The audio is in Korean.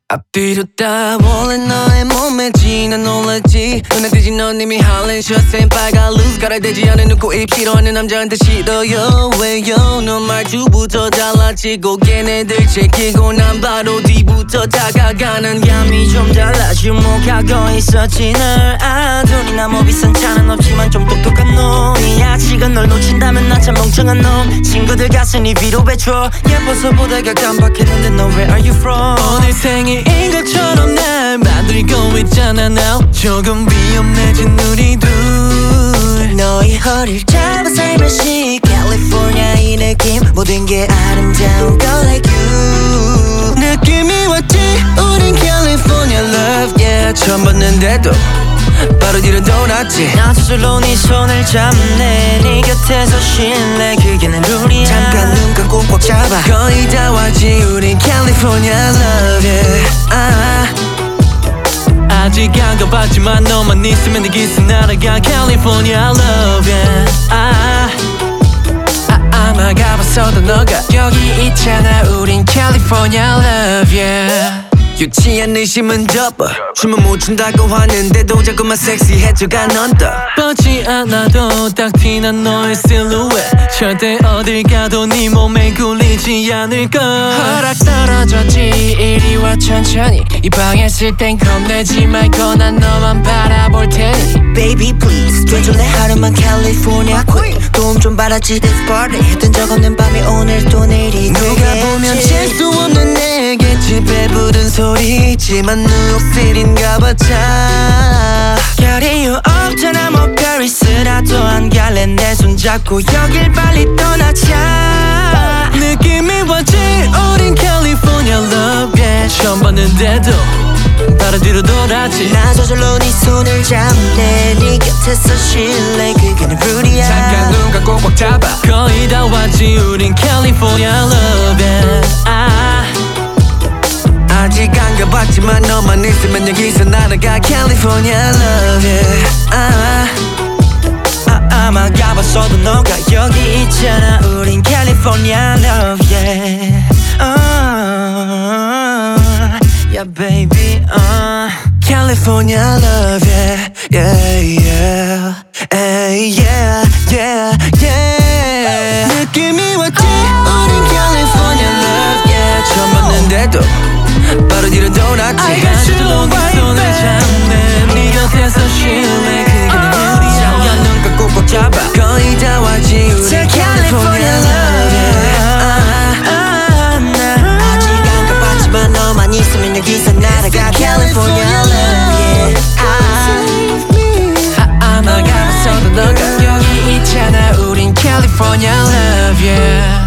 앞뒤로 따원래 너의 몸에 지난 놀랐지 눈에 띄지 넌 이미 할린 셔츠엔 빨간 루즈 갈아대지 않은 눈코입 싫어하는 남자한테 싫어요 왜요 넌 말투부터 달랐지 고개네들 제끼고 난 바로 뒤부터 다가가는 감이 좀 달라 주목하고 있었지 널 돈이나 뭐 비싼 차는 없지만 좀 똑똑한 놈이야 지금 널 놓친다면 난 참 멍청한 놈 친구들 가슴이 위로 배줘 예뻐서 보다가 깜빡했는데 너 where are you from 오늘 생일인 것처럼 날 만들고 있잖아 now 조금 위험해진 우리 둘 너의 허리를 잡아 살며시 캘리포니아 이 느낌 모든 게 아름다운 girl like you 느낌이 왔지 우린 캘리포니아 love yeah 처음 봤는데도 바로 뒤로 돌았지 나 저절로 네 손을 잡네 네 곁에서 쉴래 그게 난 룰이야 잠깐 눈 감고 꽉 잡아 거의 다 왔지 우린 캘리포니아 love yeah 아직 안 가봤지만 너만 있으면 내 기스 날아가 캘리포니아 love yeah 아마 가봤어도 너가 여기 있잖아 우린 캘리포니아 love yeah 유치한 의심은 접어 춤은 못 춘다고 하는데도 자꾸만 섹시해져가 넌 더 뻗지 않아도 딱 티난 너의 실루엣 절대 어딜 가도 네 몸에 굴리지 않을걸 허락 떨어졌지 이리 와 천천히 이 방에 있을 땐 겁내지 말고 난 너만 바라볼 테니 Baby please 돼줄래 하루만 캘리포니아 queen 도움 좀 받았지 this party 했던 적 없는 밤이 오늘 또 내리게 누가 보면 질 수 없는 내게 집에 부른 소리지만 뉴욕시티인가 봐자 결이 you 없잖아 뭐 페리스라도 안 갈래 내 손 잡고 여길 빨리 떠나자 느낌이 왔지 우린 캘리포니아 love yeah 처음 봤는데도 바로 뒤로 돌았지 나 저절로 네 손을 잡네 네 곁에서 쉴래 그게 내 룰이야 잠깐 눈 감고 꽉 잡아 거의 다 왔지 우린 캘리포니아 love yeah 아직 안 가봤지만 너만 있으면 여기서 날아가 캘리포니아 love yeah 아마 가봤어도 너가 여기 있잖아 우린 캘리포니아 love yeah yeah baby California love yeah yeah yeah yeah yeah yeah 느낌이 왔지 우린 California love yeah 처음 봤는데도 바로 뒤로 돌았지 나 저절로 네 손을 잡네 네 곁에서 쉴래 그게 내 룰이야 잠깐 눈 감고 꽉 잡아 거의 다 왔지 우리 California love yeah 아직 안 가봤지만 너만 있으면 여기서 날아가 California love yeah 아마 가봤어도 너가 여기 있잖아 우린 California love yeah